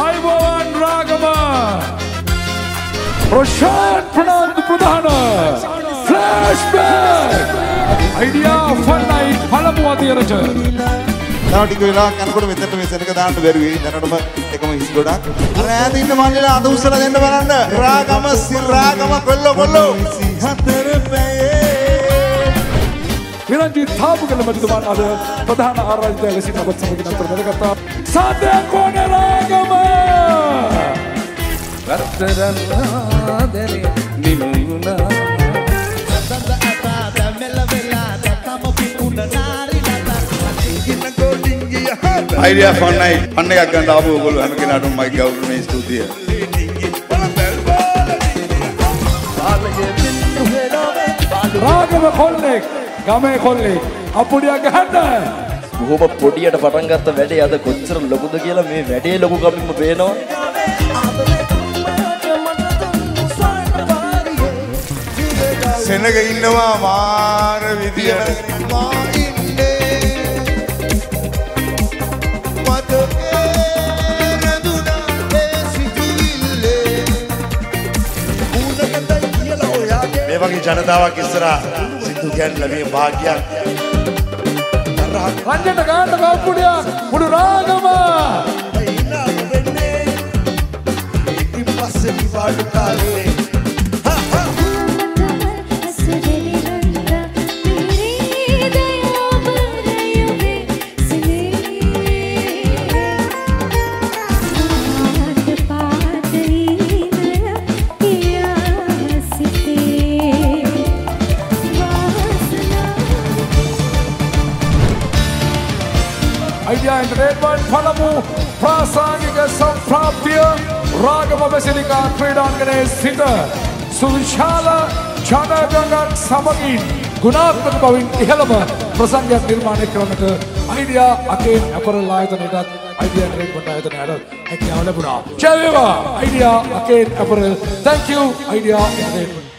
Aivan Ragama Roshan Pranand Pradhana Flashback Idea Fun Night Palamu Adiyaraja Now ටික වෙලාවක් යනකොට මෙතනට මේ සෙනක දාන්න බැරුවේ දැනටම එකම හිස් ගොඩක් අර ඈත ඉන්න මල්ලිලා අද උස්සලා දෙන්න බලන්න රාගම සිරාගම කොල්ලෝ හතර පැයේ විරංජිත් තාපුගල මැතිතුමන් අද ප්‍රධාන ආරාධිතය ලෙසින් අපත් සමගින් අතර වැඩගත්තා සාදේ කොනේ රාගම වර්තරනාදරේ නිමුණා සඳ අපාද මෙල වෙලා දකම පිකුණ නාරිලා Idea Fun Night fun එකක් ගන්න ආපු ඔයගොල්ලෝ හැම කෙනාටම මගේ ගෞරවනීය ස්තුතිය. රාගම කොල්ලෙක් ගමේ කොල්ලෙක් අපුඩියක් ගහන්න. බොහොම පොඩියට පටන් ගත්ත වැඩේ අද කොච්චර ලොකුද කියලා මේ වැඩේ ලොකුකමින්ම පේනවා. සෙනග ඉන්නවා මාර විදියට මේ වගේ ජනතාවක් ඉස්සරහා සිද්ධු කියන්න ලැබෙන භාග්‍යයක් රංජන ගාන්න කප්පුඩියක් මුළු රාගම ඉතින් පස්සේ විවාඩු කාලේ Idea Entertainment Palamu Prasangika Sampraptiya Ragama Basilika Kridangane Sita Suvishala Chanagangan Samagin Gunatmak Bavin Ihalama Prasangyak Nirmane Kiramata Idea Again Apparel Ayatanatat Idea Entertainment Ayatanatat Idea Labuna Chaveva Idea Again Apparel Thank you Idea Entertainment